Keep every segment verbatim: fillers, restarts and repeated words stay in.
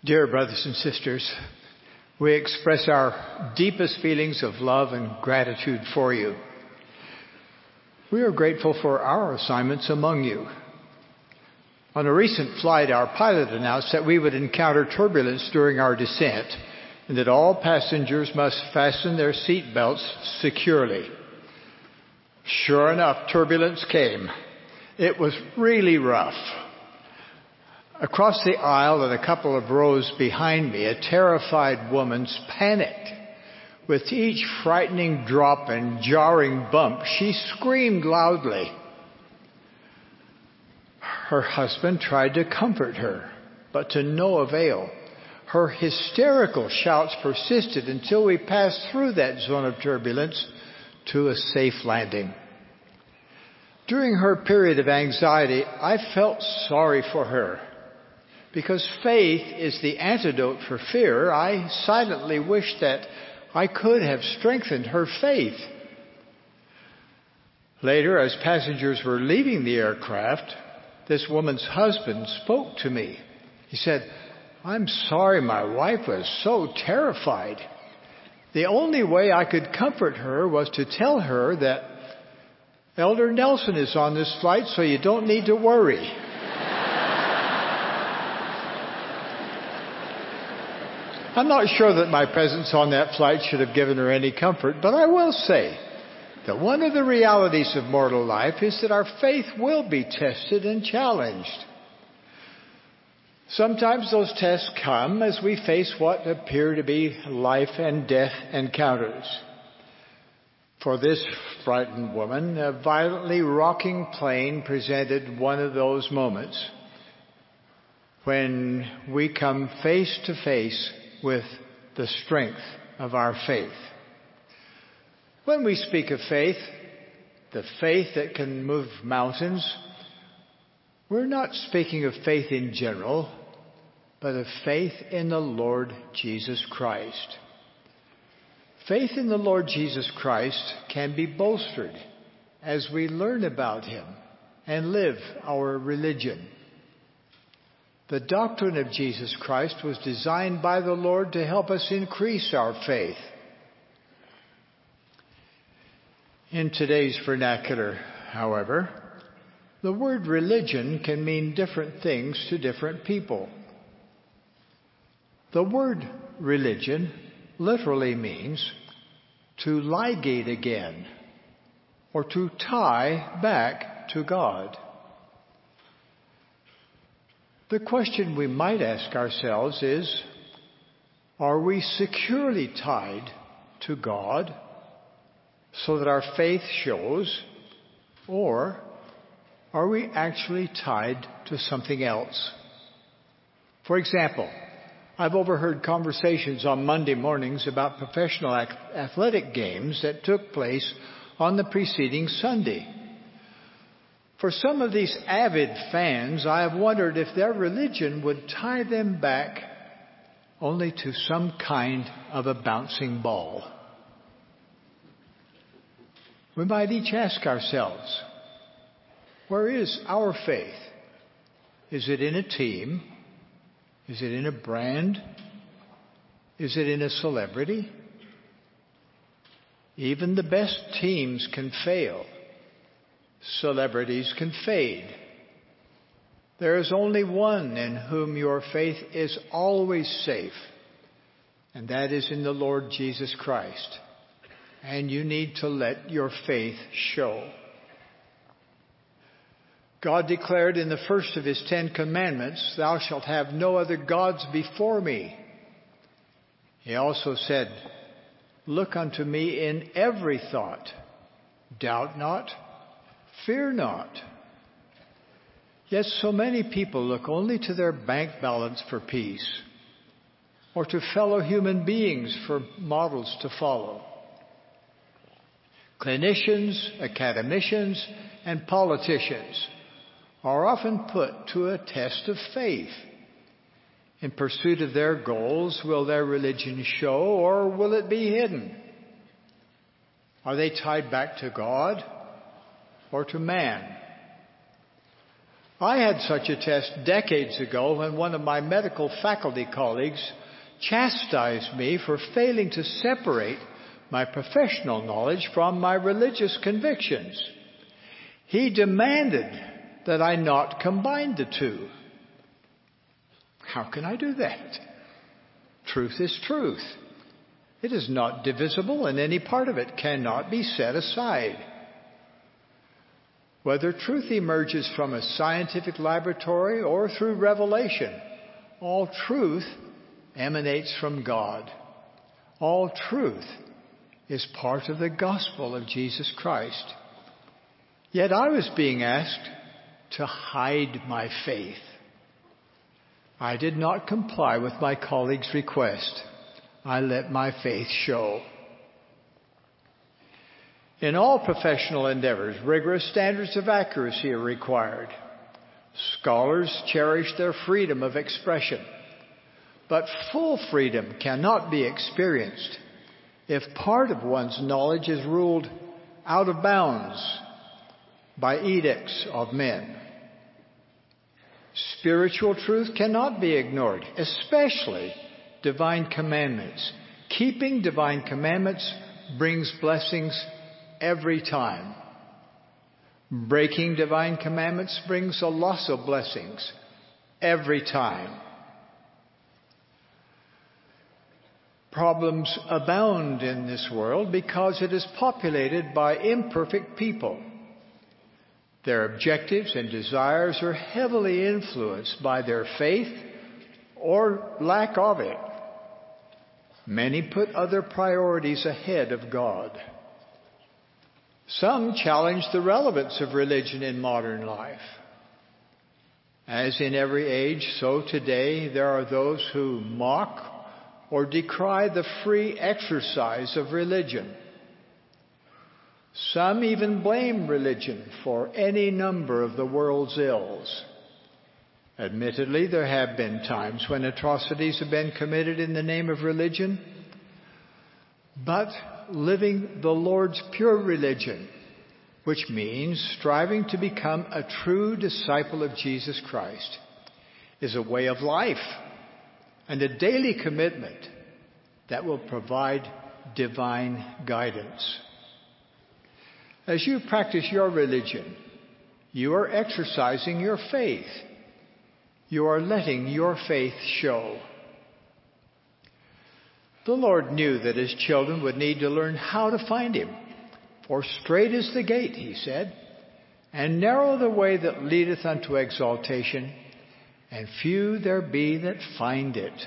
Dear brothers and sisters, we express our deepest feelings of love and gratitude for you. We are grateful for our assignments among you. On a recent flight, our pilot announced that we would encounter turbulence during our descent and that all passengers must fasten their seat belts securely. Sure enough, turbulence came. It was really rough. Across the aisle and a couple of rows behind me, a terrified woman panicked. With each frightening drop and jarring bump, she screamed loudly. Her husband tried to comfort her, but to no avail. Her hysterical shouts persisted until we passed through that zone of turbulence to a safe landing. During her period of anxiety, I felt sorry for her. Because faith is the antidote for fear, I silently wished that I could have strengthened her faith. Later, as passengers were leaving the aircraft, this woman's husband spoke to me. He said, "I'm sorry my wife was so terrified. The only way I could comfort her was to tell her that Elder Nelson is on this flight, so you don't need to worry." I'm not sure that my presence on that flight should have given her any comfort, but I will say that one of the realities of mortal life is that our faith will be tested and challenged. Sometimes those tests come as we face what appear to be life and death encounters. For this frightened woman, a violently rocking plane presented one of those moments when we come face to face with the strength of our faith. When we speak of faith, the faith that can move mountains, we're not speaking of faith in general, but of faith in the Lord Jesus Christ. Faith in the Lord Jesus Christ can be bolstered as we learn about Him and live our religion. The doctrine of Jesus Christ was designed by the Lord to help us increase our faith. In today's vernacular, however, the word religion can mean different things to different people. The word religion literally means to ligate again or to tie back to God. The question we might ask ourselves is, are we securely tied to God so that our faith shows, or are we actually tied to something else? For example, I've overheard conversations on Monday mornings about professional athletic games that took place on the preceding Sunday. For some of these avid fans, I have wondered if their religion would tie them back only to some kind of a bouncing ball. We might each ask ourselves, where is our faith? Is it in a team? Is it in a brand? Is it in a celebrity? Even the best teams can fail. Celebrities can fade. There is only one in whom your faith is always safe, and that is in the Lord Jesus Christ. And you need to let your faith show. God declared in the first of His Ten Commandments, "Thou shalt have no other gods before me." He also said, "Look unto me in every thought. Doubt not. Fear not." Yet so many people look only to their bank balance for peace, or to fellow human beings for models to follow. Clinicians, academicians, and politicians are often put to a test of faith. In pursuit of their goals, will their religion show, or will it be hidden? Are they tied back to God or to man? I had such a test decades ago when one of my medical faculty colleagues chastised me for failing to separate my professional knowledge from my religious convictions. He demanded that I not combine the two. How can I do that? Truth is truth. It is not divisible, and any part of it cannot be set aside. Whether truth emerges from a scientific laboratory or through revelation, all truth emanates from God. All truth is part of the gospel of Jesus Christ. Yet I was being asked to hide my faith. I did not comply with my colleague's request. I let my faith show. In all professional endeavors, rigorous standards of accuracy are required. Scholars cherish their freedom of expression, but full freedom cannot be experienced if part of one's knowledge is ruled out of bounds by edicts of men. Spiritual truth cannot be ignored, especially divine commandments. Keeping divine commandments brings blessings every time. Breaking divine commandments brings a loss of blessings every time. Problems abound in this world because it is populated by imperfect people. Their objectives and desires are heavily influenced by their faith or lack of it. Many put other priorities ahead of God. Some challenge the relevance of religion in modern life. As in every age, so today there are those who mock or decry the free exercise of religion. Some even blame religion for any number of the world's ills. Admittedly, there have been times when atrocities have been committed in the name of religion, but living the Lord's pure religion, which means striving to become a true disciple of Jesus Christ, is a way of life and a daily commitment that will provide divine guidance. As you practice your religion, you are exercising your faith. You are letting your faith show. The Lord knew that His children would need to learn how to find Him. For strait is the gate, He said, and narrow the way that leadeth unto exaltation, and few there be that find it.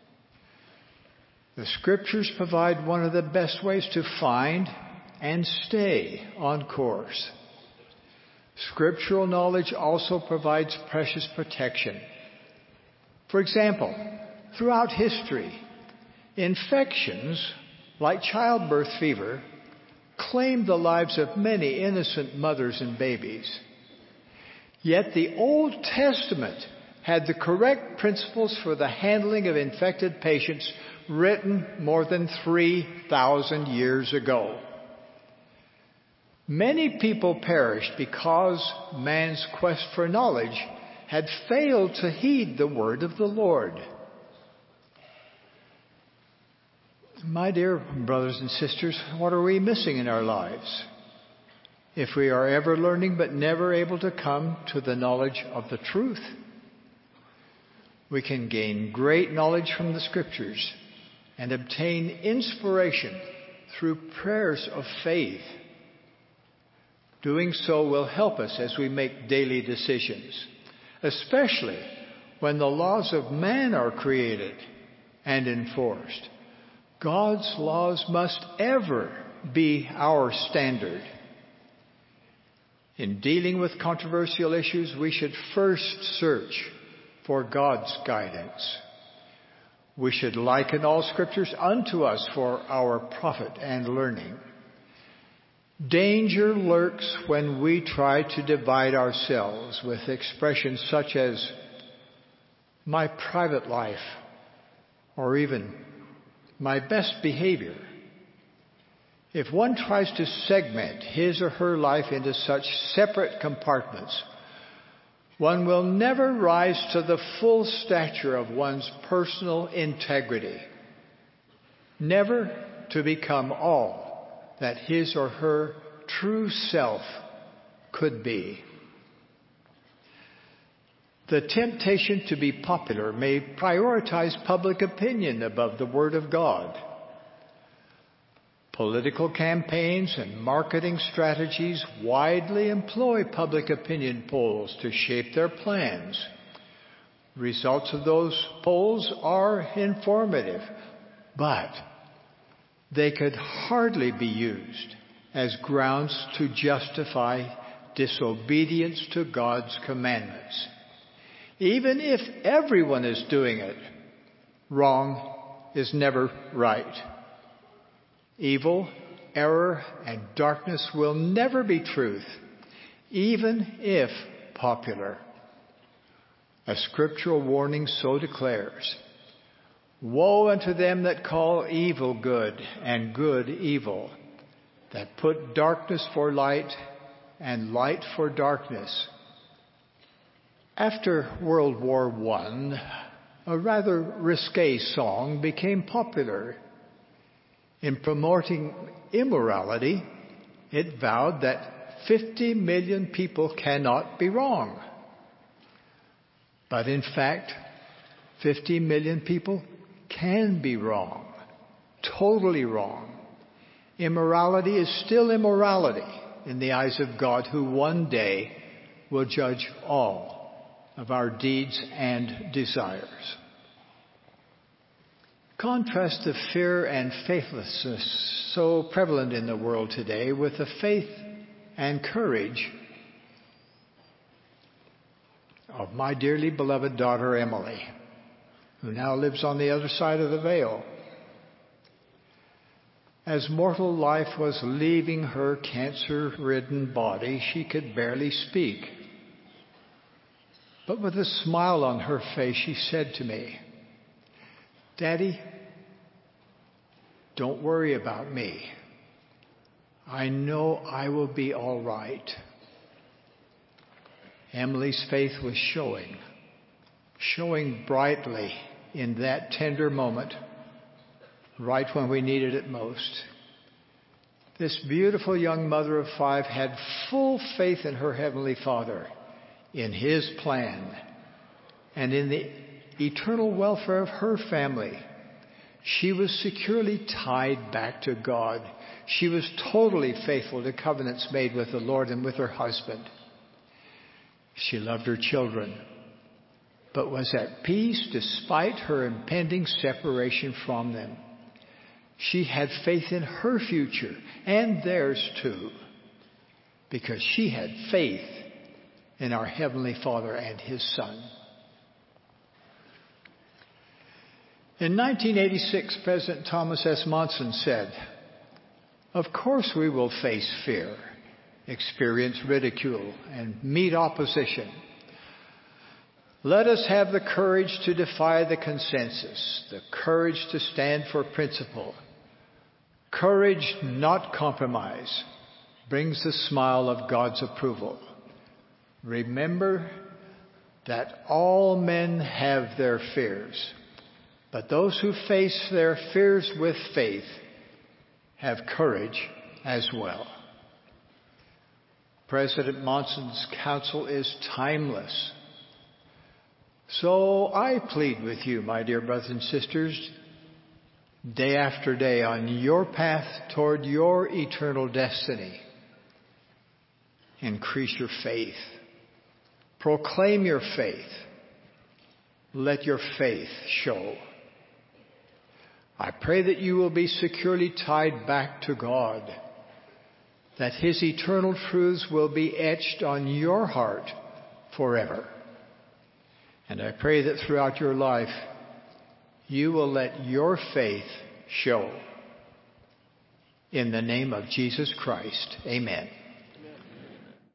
The Scriptures provide one of the best ways to find and stay on course. Scriptural knowledge also provides precious protection. For example, throughout history, infections like childbirth fever claimed the lives of many innocent mothers and babies. Yet the Old Testament had the correct principles for the handling of infected patients written more than three thousand years ago. Many people perished because man's quest for knowledge had failed to heed the word of the Lord. My dear brothers and sisters, what are we missing in our lives? If we are ever learning but never able to come to the knowledge of the truth, we can gain great knowledge from the Scriptures and obtain inspiration through prayers of faith. Doing so will help us as we make daily decisions, especially when the laws of man are created and enforced. God's laws must ever be our standard. In dealing with controversial issues, we should first search for God's guidance. We should liken all Scriptures unto us for our profit and learning. Danger lurks when we try to divide ourselves with expressions such as my private life or even my best behavior. If one tries to segment his or her life into such separate compartments, One will never rise to the full stature of one's personal integrity, never to become all that his or her true self could be. The temptation to be popular may prioritize public opinion above the Word of God. Political campaigns and marketing strategies widely employ public opinion polls to shape their plans. Results of those polls are informative, but they could hardly be used as grounds to justify disobedience to God's commandments. Even if everyone is doing it, wrong is never right. Evil, error, and darkness will never be truth, even if popular. A scriptural warning so declares, "Woe unto them that call evil good and good evil, that put darkness for light and light for darkness." After World War One, a rather risque song became popular. In promoting immorality, it vowed that fifty million people cannot be wrong. But in fact, fifty million people can be wrong, totally wrong. Immorality is still immorality in the eyes of God, who one day will judge all of our deeds and desires. Contrast the fear and faithlessness so prevalent in the world today with the faith and courage of my dearly beloved daughter Emily, who now lives on the other side of the veil. As mortal life was leaving her cancer-ridden body, she could barely speak. But with a smile on her face, she said to me, "Daddy, don't worry about me. I know I will be all right." Emily's faith was showing, showing brightly in that tender moment, right when we needed it most. This beautiful young mother of five had full faith in her Heavenly Father, in His plan, and in the eternal welfare of her family. She was securely tied back to God. She was totally faithful to covenants made with the Lord and with her husband. She loved her children, but was at peace despite her impending separation from them. She had faith in her future and theirs too, because she had faith in our Heavenly Father and His Son. In nineteen eighty-six, President Thomas S. Monson said, "Of course we will face fear, experience ridicule, and meet opposition. Let us have the courage to defy the consensus, the courage to stand for principle. Courage, not compromise, brings the smile of God's approval. Remember that all men have their fears, but those who face their fears with faith have courage as well." President Monson's counsel is timeless. So I plead with you, my dear brothers and sisters, day after day on your path toward your eternal destiny, increase your faith. Proclaim your faith. Let your faith show. I pray that you will be securely tied back to God, that His eternal truths will be etched on your heart forever. And I pray that throughout your life, you will let your faith show. In the name of Jesus Christ, amen.